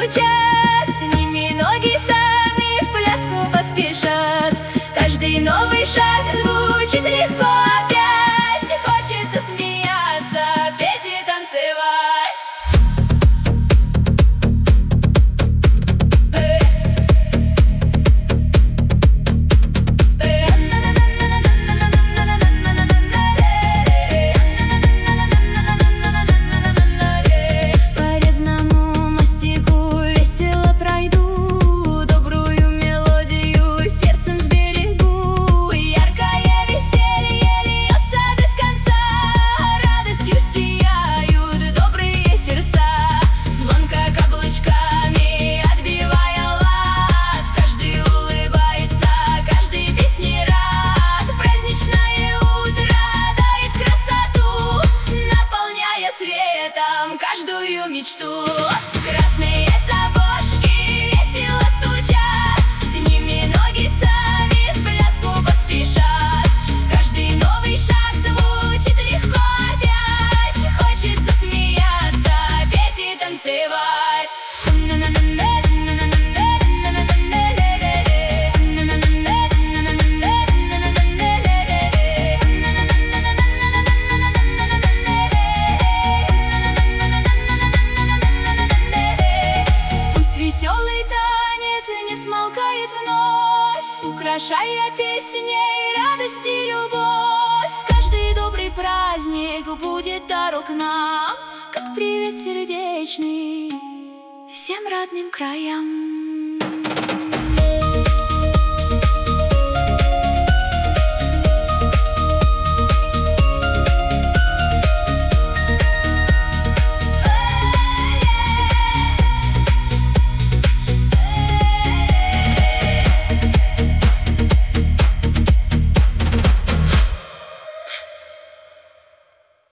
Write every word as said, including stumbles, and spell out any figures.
стучат, с ними ноги сами в пляску поспешат. Каждый новый шаг звучит легко опять, хочется смеяться, петь и танцевать. Каждую мечту. Красные сапожки весело стучат, с ними ноги сами в пляску поспешат. Каждый новый шаг звучит легко опять, хочется смеяться, петь и танцевать. Веселый танец не смолкает вновь, украшая песней радость и любовь. Каждый добрый праздник будет дару к нам, как привет сердечный всем родным краям.